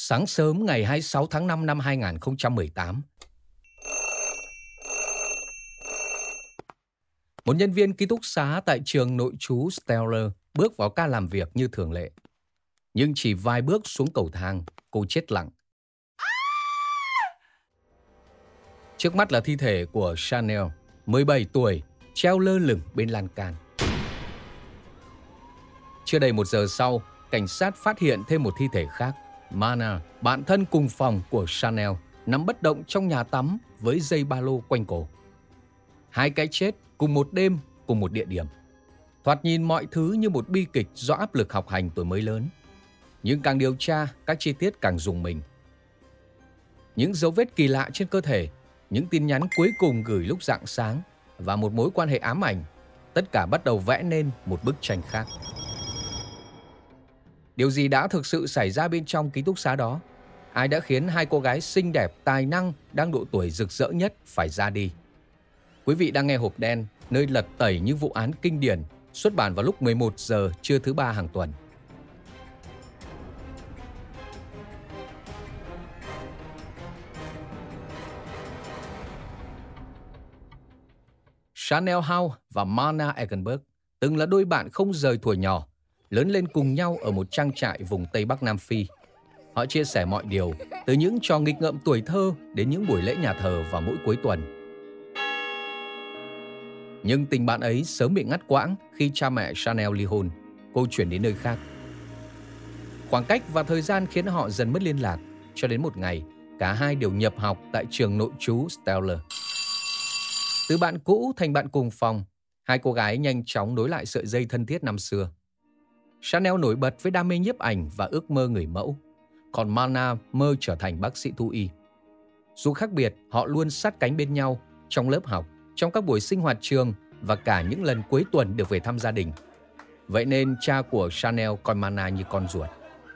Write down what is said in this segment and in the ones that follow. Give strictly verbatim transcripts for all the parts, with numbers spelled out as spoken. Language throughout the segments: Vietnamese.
Sáng sớm ngày hai mươi sáu tháng năm năm hai nghìn không trăm mười tám, một nhân viên ký túc xá tại trường nội trú Stellar bước vào ca làm việc như thường lệ. Nhưng chỉ vài bước xuống cầu thang, cô chết lặng. Trước mắt là thi thể của Chanel, mười bảy tuổi, treo lơ lửng bên lan can. Chưa đầy một giờ sau, cảnh sát phát hiện thêm một thi thể khác. Mana, bạn thân cùng phòng của Chanel, nằm bất động trong nhà tắm với dây ba lô quanh cổ. Hai cái chết cùng một đêm, cùng một địa điểm. Thoạt nhìn mọi thứ như một bi kịch do áp lực học hành tuổi mới lớn. Nhưng càng điều tra, các chi tiết càng rùng mình. Những dấu vết kỳ lạ trên cơ thể, những tin nhắn cuối cùng gửi lúc rạng sáng và một mối quan hệ ám ảnh, tất cả bắt đầu vẽ nên một bức tranh khác. Điều gì đã thực sự xảy ra bên trong ký túc xá đó? Ai đã khiến hai cô gái xinh đẹp, tài năng, đang độ tuổi rực rỡ nhất phải ra đi? Quý vị đang nghe Hộp Đen, nơi lật tẩy những vụ án kinh điển, xuất bản vào lúc mười một giờ trưa thứ ba hàng tuần. Chanel House và Mana Egenberg từng là đôi bạn không rời thuở nhỏ, lớn lên cùng nhau ở một trang trại vùng Tây Bắc Nam Phi. Họ chia sẻ mọi điều, từ những trò nghịch ngợm tuổi thơ đến những buổi lễ nhà thờ vào mỗi cuối tuần. Nhưng tình bạn ấy sớm bị ngắt quãng khi cha mẹ Chanel ly hôn, cô chuyển đến nơi khác. Khoảng cách và thời gian khiến họ dần mất liên lạc, cho đến một ngày, cả hai đều nhập học tại trường nội trú Stellar. Từ bạn cũ thành bạn cùng phòng, hai cô gái nhanh chóng nối lại sợi dây thân thiết năm xưa. Chanel nổi bật với đam mê nhiếp ảnh và ước mơ người mẫu, còn Mana mơ trở thành bác sĩ thú y. Dù khác biệt, họ luôn sát cánh bên nhau trong lớp học, trong các buổi sinh hoạt trường và cả những lần cuối tuần được về thăm gia đình. Vậy nên cha của Chanel coi Mana như con ruột.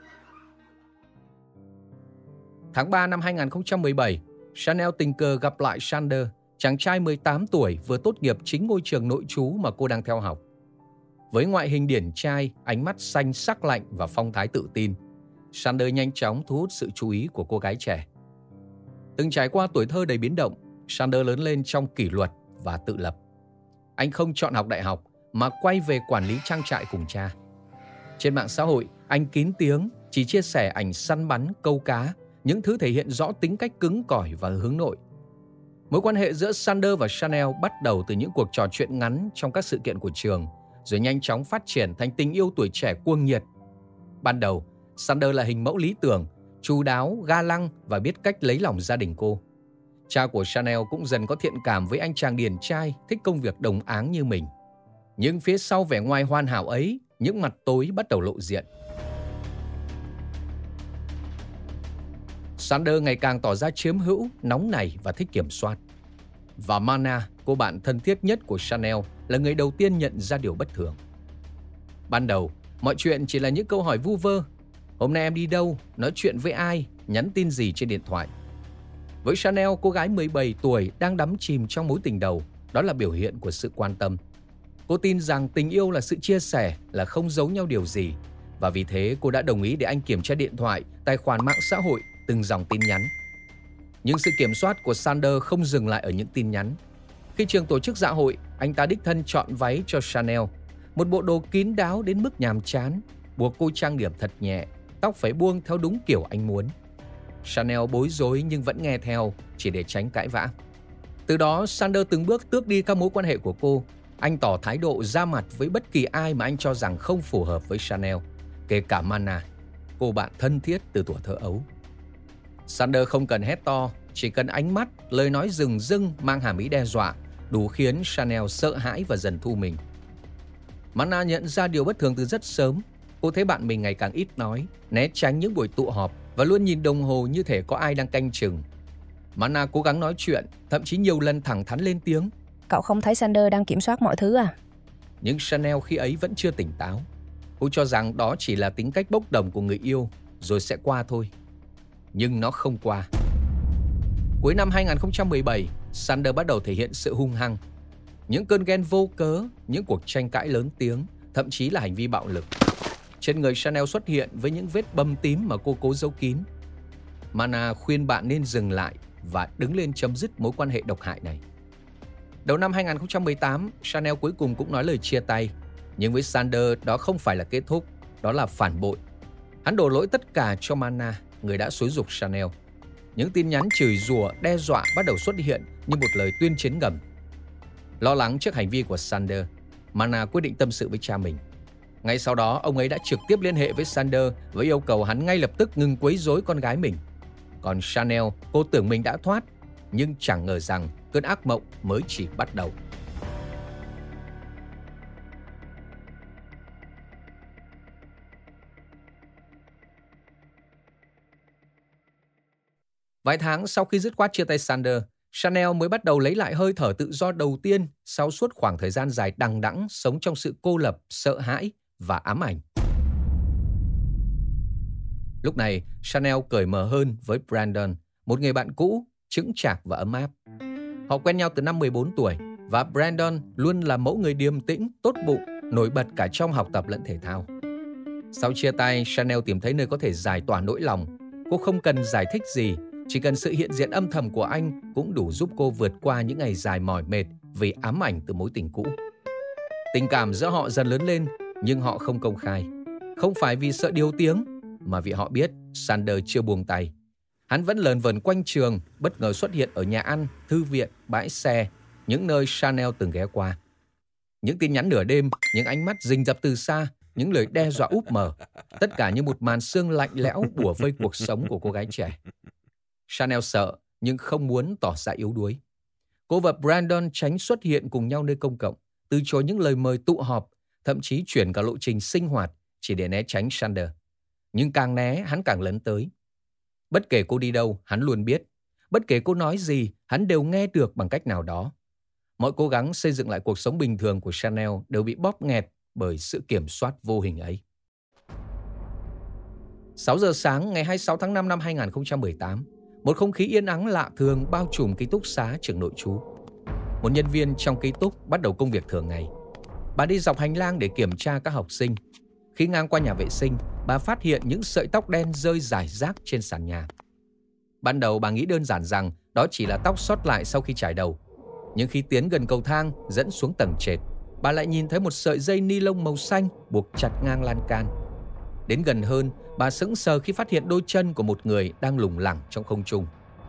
Tháng ba năm hai nghìn không trăm mười bảy, Chanel tình cờ gặp lại Sander, chàng trai mười tám tuổi vừa tốt nghiệp chính ngôi trường nội trú mà cô đang theo học. Với ngoại hình điển trai, ánh mắt xanh sắc lạnh và phong thái tự tin, Sander nhanh chóng thu hút sự chú ý của cô gái trẻ. Từng trải qua tuổi thơ đầy biến động, Sander lớn lên trong kỷ luật và tự lập. Anh không chọn học đại học mà quay về quản lý trang trại cùng cha. Trên mạng xã hội, anh kín tiếng chỉ chia sẻ ảnh săn bắn, câu cá, những thứ thể hiện rõ tính cách cứng cỏi và hướng nội. Mối quan hệ giữa Sander và Chanel bắt đầu từ những cuộc trò chuyện ngắn trong các sự kiện của trường, rồi nhanh chóng phát triển thành tình yêu tuổi trẻ cuồng nhiệt. Ban đầu, Sander là hình mẫu lý tưởng, chu đáo, ga lăng và biết cách lấy lòng gia đình cô. Cha của Chanel cũng dần có thiện cảm với anh chàng điển trai, thích công việc đồng áng như mình. Nhưng phía sau vẻ ngoài hoàn hảo ấy, những mặt tối bắt đầu lộ diện. Sander ngày càng tỏ ra chiếm hữu, nóng nảy và thích kiểm soát. Và Mana, cô bạn thân thiết nhất của Chanel, là người đầu tiên nhận ra điều bất thường. Ban đầu, mọi chuyện chỉ là những câu hỏi vu vơ. Hôm nay em đi đâu? Nói chuyện với ai? Nhắn tin gì trên điện thoại? Với Chanel, cô gái mười bảy tuổi đang đắm chìm trong mối tình đầu, đó là biểu hiện của sự quan tâm. Cô tin rằng tình yêu là sự chia sẻ, là không giấu nhau điều gì. Và vì thế cô đã đồng ý để anh kiểm tra điện thoại, tài khoản mạng xã hội, từng dòng tin nhắn. Nhưng sự kiểm soát của Sander không dừng lại ở những tin nhắn. Khi trường tổ chức dạ hội, anh ta đích thân chọn váy cho Chanel, một bộ đồ kín đáo đến mức nhàm chán, buộc cô trang điểm thật nhẹ, tóc phải buông theo đúng kiểu anh muốn. Chanel bối rối nhưng vẫn nghe theo, chỉ để tránh cãi vã. Từ đó, Sander từng bước tước đi các mối quan hệ của cô. Anh tỏ thái độ ra mặt với bất kỳ ai mà anh cho rằng không phù hợp với Chanel, kể cả Mana, cô bạn thân thiết từ tuổi thơ ấu. Sander không cần hét to, chỉ cần ánh mắt, lời nói rừng rưng mang hàm ý đe dọa, đủ khiến Chanel sợ hãi và dần thu mình. Mana nhận ra điều bất thường từ rất sớm. Cô thấy bạn mình ngày càng ít nói, né tránh những buổi tụ họp và luôn nhìn đồng hồ như thể có ai đang canh chừng. Mana cố gắng nói chuyện, thậm chí nhiều lần thẳng thắn lên tiếng. Cậu không thấy Sander đang kiểm soát mọi thứ à? Nhưng Chanel khi ấy vẫn chưa tỉnh táo. Cô cho rằng đó chỉ là tính cách bốc đồng của người yêu, rồi sẽ qua thôi. Nhưng nó không qua. Cuối năm hai nghìn không trăm mười bảy, Sander bắt đầu thể hiện sự hung hăng. Những cơn ghen vô cớ, những cuộc tranh cãi lớn tiếng, thậm chí là hành vi bạo lực. Trên người Chanel xuất hiện với những vết bầm tím mà cô cố giấu kín. Mana khuyên bạn nên dừng lại và đứng lên chấm dứt mối quan hệ độc hại này. Đầu năm hai không một tám, Chanel cuối cùng cũng nói lời chia tay. Nhưng với Sander, đó không phải là kết thúc, đó là phản bội. Hắn đổ lỗi tất cả cho Mana, người đã xúi giục Chanel. Những tin nhắn chửi rủa, đe dọa bắt đầu xuất hiện như một lời tuyên chiến ngầm. Lo lắng trước hành vi của Sander, Mana quyết định tâm sự với cha mình. Ngay sau đó, ông ấy đã trực tiếp liên hệ với Sander với yêu cầu hắn ngay lập tức ngừng quấy rối con gái mình. Còn Chanel, cô tưởng mình đã thoát, nhưng chẳng ngờ rằng cơn ác mộng mới chỉ bắt đầu. Vài tháng sau khi dứt khoát chia tay Sander, Chanel mới bắt đầu lấy lại hơi thở tự do đầu tiên sau suốt khoảng thời gian dài đằng đẵng sống trong sự cô lập, sợ hãi và ám ảnh. Lúc này, Chanel cởi mở hơn với Brandon, một người bạn cũ, chững chạc và ấm áp. Họ quen nhau từ năm mười bốn tuổi và Brandon luôn là mẫu người điềm tĩnh, tốt bụng, nổi bật cả trong học tập lẫn thể thao. Sau chia tay, Chanel tìm thấy nơi có thể giải tỏa nỗi lòng. Cô không cần giải thích gì, chỉ cần sự hiện diện âm thầm của anh cũng đủ giúp cô vượt qua những ngày dài mỏi mệt vì ám ảnh từ mối tình cũ. Tình cảm giữa họ dần lớn lên, nhưng họ không công khai. Không phải vì sợ điều tiếng, mà vì họ biết Sander chưa buông tay. Hắn vẫn lờn vờn quanh trường, bất ngờ xuất hiện ở nhà ăn, thư viện, bãi xe, những nơi Chanel từng ghé qua. Những tin nhắn nửa đêm, những ánh mắt rình rập từ xa, những lời đe dọa úp mở, tất cả như một màn sương lạnh lẽo bủa vây cuộc sống của cô gái trẻ. Chanel sợ nhưng không muốn tỏ ra yếu đuối. Cô và Brandon tránh xuất hiện cùng nhau nơi công cộng, từ chối những lời mời tụ họp, thậm chí chuyển cả lộ trình sinh hoạt chỉ để né tránh Sander. Nhưng càng né, hắn càng lấn tới. Bất kể cô đi đâu, hắn luôn biết. Bất kể cô nói gì, hắn đều nghe được bằng cách nào đó. Mọi cố gắng xây dựng lại cuộc sống bình thường của Chanel đều bị bóp nghẹt bởi sự kiểm soát vô hình ấy. sáu giờ sáng ngày hai mươi sáu tháng năm năm hai không một tám, một không khí yên ắng lạ thường bao trùm ký túc xá trường nội trú. Một nhân viên trong ký túc bắt đầu công việc thường ngày. Bà đi dọc hành lang để kiểm tra các học sinh. Khi ngang qua nhà vệ sinh, bà phát hiện những sợi tóc đen rơi rải rác trên sàn nhà. Ban đầu bà nghĩ đơn giản rằng đó chỉ là tóc sót lại sau khi chải đầu. Nhưng khi tiến gần cầu thang dẫn xuống tầng trệt, bà lại nhìn thấy một sợi dây ni lông màu xanh buộc chặt ngang lan can. Đến gần hơn, bà sững sờ khi phát hiện đôi chân của một người đang lủng lẳng trong không trung.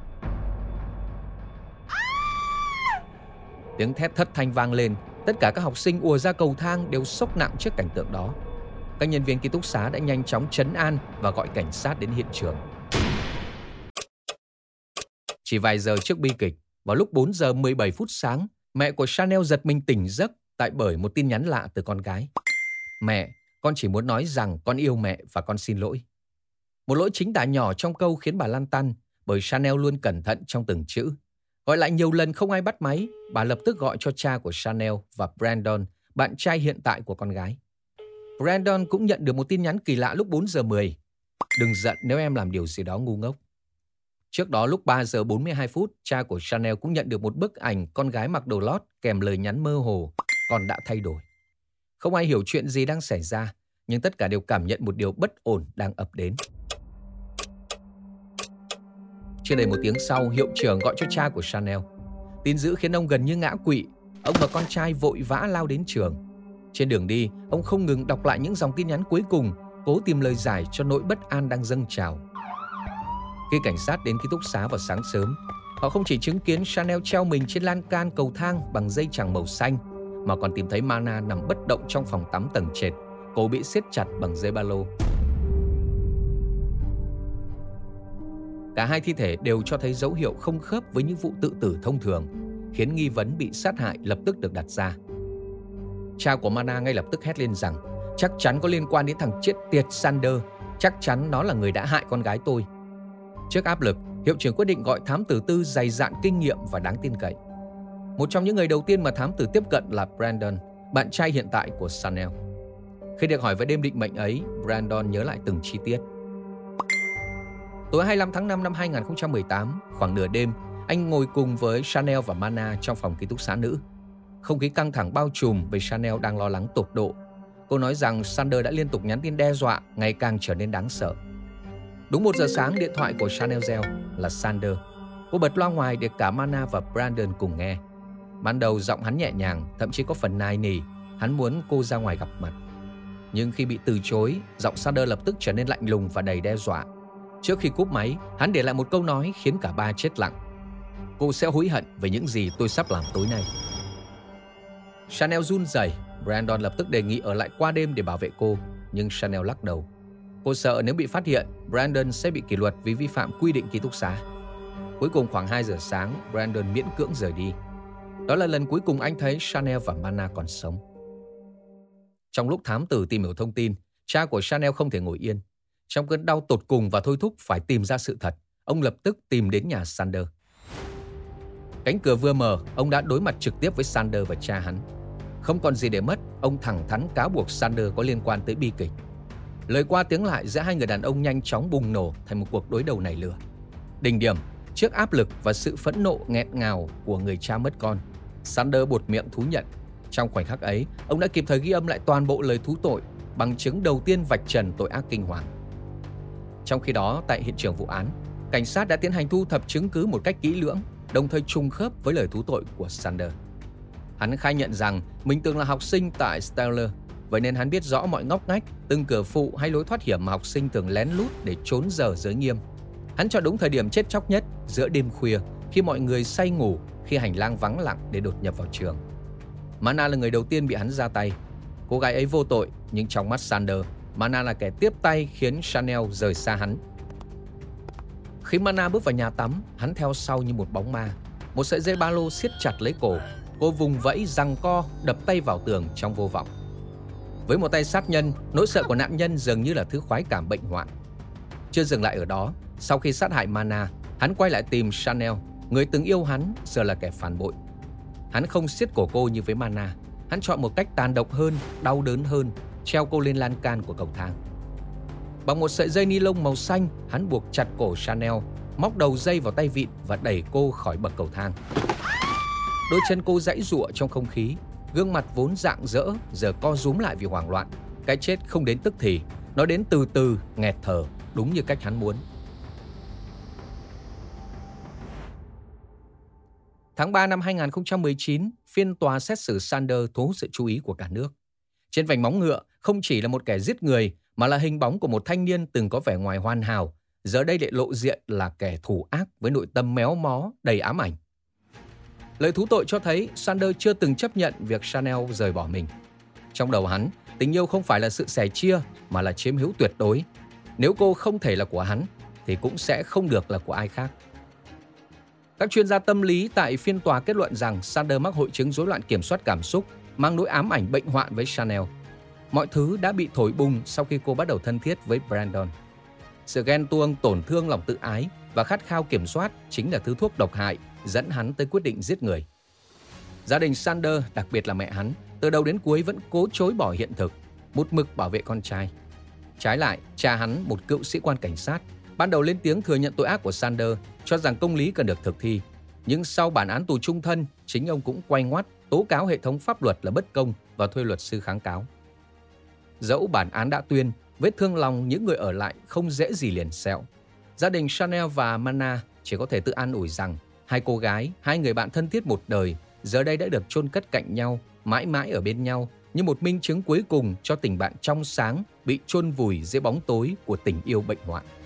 Tiếng thét thất thanh vang lên, tất cả các học sinh ùa ra cầu thang đều sốc nặng trước cảnh tượng đó. Các nhân viên ký túc xá đã nhanh chóng trấn an và gọi cảnh sát đến hiện trường. Chỉ vài giờ trước bi kịch, vào lúc bốn giờ mười bảy phút sáng, mẹ của Chanel giật mình tỉnh giấc tại bởi một tin nhắn lạ từ con gái. Mẹ, con chỉ muốn nói rằng con yêu mẹ và con xin lỗi. Một lỗi chính tả nhỏ trong câu khiến bà lăn tăn, bởi Chanel luôn cẩn thận trong từng chữ. Gọi lại nhiều lần không ai bắt máy, bà lập tức gọi cho cha của Chanel và Brandon, bạn trai hiện tại của con gái. Brandon cũng nhận được một tin nhắn kỳ lạ lúc bốn giờ mười. Đừng giận nếu em làm điều gì đó ngu ngốc. Trước đó lúc ba giờ bốn mươi hai phút, cha của Chanel cũng nhận được một bức ảnh con gái mặc đồ lót kèm lời nhắn mơ hồ, con đã thay đổi. Không ai hiểu chuyện gì đang xảy ra, nhưng tất cả đều cảm nhận một điều bất ổn đang ập đến. Chưa đầy một tiếng sau, hiệu trưởng gọi cho cha của Chanel. Tin dữ khiến ông gần như ngã quỵ. Ông và con trai vội vã lao đến trường. Trên đường đi, ông không ngừng đọc lại những dòng tin nhắn cuối cùng, cố tìm lời giải cho nỗi bất an đang dâng trào. Khi cảnh sát đến ký túc xá vào sáng sớm, họ không chỉ chứng kiến Chanel treo mình trên lan can cầu thang bằng dây chằng màu xanh, mà còn tìm thấy Mana nằm bất động trong phòng tắm tầng trệt, cổ bị siết chặt bằng dây ba lô. Cả hai thi thể đều cho thấy dấu hiệu không khớp với những vụ tự tử thông thường, khiến nghi vấn bị sát hại lập tức được đặt ra. Cha của Mana ngay lập tức hét lên rằng chắc chắn có liên quan đến thằng chết tiệt Sander, chắc chắn nó là người đã hại con gái tôi. Trước áp lực, hiệu trưởng quyết định gọi thám tử tư dày dạn kinh nghiệm và đáng tin cậy. Một trong những người đầu tiên mà thám tử tiếp cận là Brandon, bạn trai hiện tại của Chanel. Khi được hỏi về đêm định mệnh ấy, Brandon nhớ lại từng chi tiết. Tối hai mươi lăm tháng năm năm hai không một tám, khoảng nửa đêm, anh ngồi cùng với Chanel và Mana trong phòng ký túc xá nữ. Không khí căng thẳng bao trùm vì Chanel đang lo lắng tột độ. Cô nói rằng Sander đã liên tục nhắn tin đe dọa, ngày càng trở nên đáng sợ. Đúng một giờ sáng, điện thoại của Chanel reo là Sander. Cô bật loa ngoài để cả Mana và Brandon cùng nghe. Ban đầu giọng hắn nhẹ nhàng, thậm chí có phần nài nỉ, hắn muốn cô ra ngoài gặp mặt. Nhưng khi bị từ chối, giọng Sander lập tức trở nên lạnh lùng và đầy đe dọa. Trước khi cúp máy, hắn để lại một câu nói khiến cả ba chết lặng. Cô sẽ hối hận về những gì tôi sắp làm tối nay. Chanel run rẩy. Brandon lập tức đề nghị ở lại qua đêm để bảo vệ cô, nhưng Chanel lắc đầu. Cô sợ nếu bị phát hiện, Brandon sẽ bị kỷ luật vì vi phạm quy định ký túc xá. Cuối cùng khoảng hai giờ sáng, Brandon miễn cưỡng rời đi. Đó là lần cuối cùng anh thấy Chanel và Mana còn sống. Trong lúc thám tử tìm hiểu thông tin, cha của Chanel không thể ngồi yên. Trong cơn đau tột cùng và thôi thúc phải tìm ra sự thật, ông lập tức tìm đến nhà Sander. Cánh cửa vừa mở, ông đã đối mặt trực tiếp với Sander và cha hắn. Không còn gì để mất, ông thẳng thắn cáo buộc Sander có liên quan tới bi kịch. Lời qua tiếng lại giữa hai người đàn ông nhanh chóng bùng nổ thành một cuộc đối đầu nảy lửa. Đỉnh điểm, trước áp lực và sự phẫn nộ nghẹn ngào của người cha mất con, Sander buột miệng thú nhận. Trong khoảnh khắc ấy, ông đã kịp thời ghi âm lại toàn bộ lời thú tội, bằng chứng đầu tiên vạch trần tội ác kinh hoàng. Trong khi đó, tại hiện trường vụ án, cảnh sát đã tiến hành thu thập chứng cứ một cách kỹ lưỡng, đồng thời trùng khớp với lời thú tội của Sander. Hắn khai nhận rằng mình từng là học sinh tại Stellar, vậy nên hắn biết rõ mọi ngóc ngách, từng cửa phụ hay lối thoát hiểm mà học sinh thường lén lút để trốn giờ giới nghiêm. Hắn chọn đúng thời điểm chết chóc nhất, giữa đêm khuya, khi mọi người say ngủ, khi hành lang vắng lặng để đột nhập vào trường. Mana là người đầu tiên bị hắn ra tay. Cô gái ấy vô tội, nhưng trong mắt Sander, Mana là kẻ tiếp tay khiến Chanel rời xa hắn. Khi Mana bước vào nhà tắm, hắn theo sau như một bóng ma. Một sợi dây ba lô siết chặt lấy cổ. Cô vùng vẫy giằng co, đập tay vào tường trong vô vọng. Với một tay sát nhân, nỗi sợ của nạn nhân dường như là thứ khoái cảm bệnh hoạn. Chưa dừng lại ở đó, sau khi sát hại Mana, hắn quay lại tìm Chanel, người từng yêu hắn, giờ là kẻ phản bội. Hắn không siết cổ cô như với Mana. Hắn chọn một cách tàn độc hơn, đau đớn hơn, treo cô lên lan can của cầu thang. Bằng một sợi dây ni lông màu xanh, hắn buộc chặt cổ Chanel, móc đầu dây vào tay vịn và đẩy cô khỏi bậc cầu thang. Đôi chân cô giãy giụa trong không khí, gương mặt vốn rạng rỡ giờ co rúm lại vì hoảng loạn. Cái chết không đến tức thì, nó đến từ từ, nghẹt thở, đúng như cách hắn muốn. Tháng ba năm hai nghìn không trăm mười chín, phiên tòa xét xử Sander thu hút sự chú ý của cả nước. Trên vành móng ngựa không chỉ là một kẻ giết người, mà là hình bóng của một thanh niên từng có vẻ ngoài hoàn hảo, giờ đây lại lộ diện là kẻ thủ ác với nội tâm méo mó, đầy ám ảnh. Lời thú tội cho thấy Sander chưa từng chấp nhận việc Chanel rời bỏ mình. Trong đầu hắn, tình yêu không phải là sự sẻ chia, mà là chiếm hữu tuyệt đối. Nếu cô không thể là của hắn, thì cũng sẽ không được là của ai khác. Các chuyên gia tâm lý tại phiên tòa kết luận rằng Sander mắc hội chứng rối loạn kiểm soát cảm xúc, mang nỗi ám ảnh bệnh hoạn với Chanel. Mọi thứ đã bị thổi bùng sau khi cô bắt đầu thân thiết với Brandon. Sự ghen tuông, tổn thương lòng tự ái và khát khao kiểm soát chính là thứ thuốc độc hại dẫn hắn tới quyết định giết người. Gia đình Sander, đặc biệt là mẹ hắn, từ đầu đến cuối vẫn cố chối bỏ hiện thực, một mực bảo vệ con trai. Trái lại, cha hắn, một cựu sĩ quan cảnh sát, ban đầu lên tiếng thừa nhận tội ác của Sander, cho rằng công lý cần được thực thi. Nhưng sau bản án tù chung thân, chính ông cũng quay ngoắt, tố cáo hệ thống pháp luật là bất công và thuê luật sư kháng cáo. Dẫu bản án đã tuyên, vết thương lòng những người ở lại không dễ gì liền sẹo. Gia đình Chanel và Mana chỉ có thể tự an ủi rằng hai cô gái, hai người bạn thân thiết một đời, giờ đây đã được chôn cất cạnh nhau, mãi mãi ở bên nhau, như một minh chứng cuối cùng cho tình bạn trong sáng bị chôn vùi dưới bóng tối của tình yêu bệnh hoạn.